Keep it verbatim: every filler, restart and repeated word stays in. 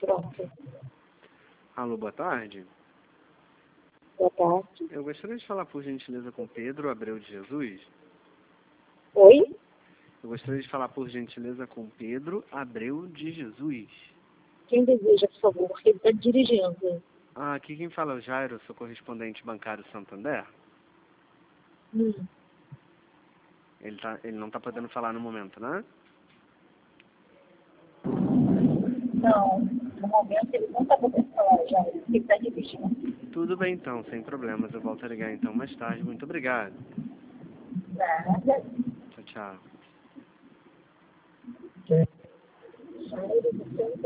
Pronto. Alô, boa tarde. Boa tarde. Eu gostaria de falar, por gentileza, com Pedro Abreu de Jesus. Oi? Eu gostaria de falar, por gentileza, com Pedro Abreu de Jesus. Quem deseja, por favor, porque ele está dirigindo. Ah, aqui quem fala é o Jairo, sou correspondente bancário Santander. Hum. Ele, tá, ele não está podendo falar no momento, né? Não, no momento ele não está podendo falar já, ele está dirigindo. Tudo bem, então, sem problemas. Eu volto a ligar, então, mais tarde. Muito obrigado. Nada. Tchau, tchau.